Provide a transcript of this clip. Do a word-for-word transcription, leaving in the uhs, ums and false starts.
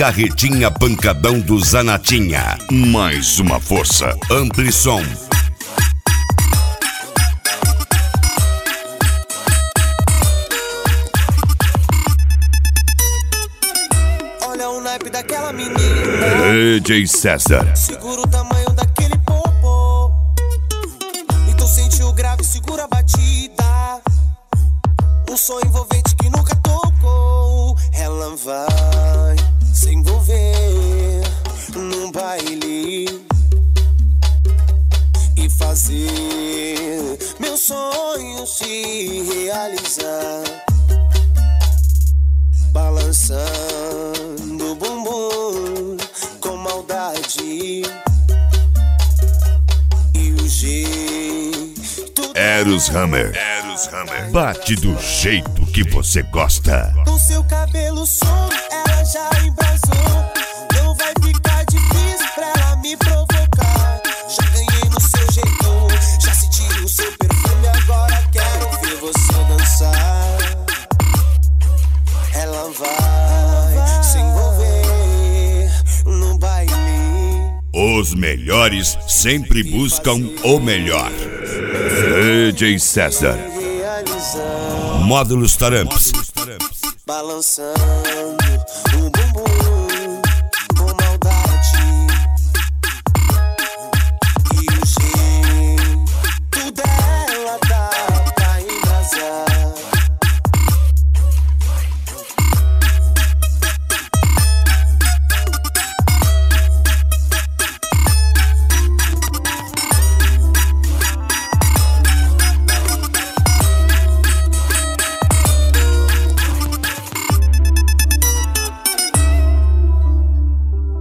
Carretinha Pancadão do Zanatinha. Mais uma força. Ampli som. Olha o naipe daquela menina. D J César. Segura o tamanho daquele popô. Então sente o grave, segura a batida. Um som envolvente que nunca tocou. Ela vai se envolver num baile e fazer meu sonho se realizar. Balançando o bumbum com maldade e o jeito. Eros Hammer. Eros Hammer. Bate do jeito que você gosta. Com seu cabelo solto, ela já embrasou. Não vai ficar difícil pra ela me provocar. Já ganhei no seu jeito, já senti o seu perfume. Agora quero ver você dançar. Ela vai se envolver no baile. Os melhores sempre buscam o melhor. D J César. Realizar. Módulos Taramps. Balançando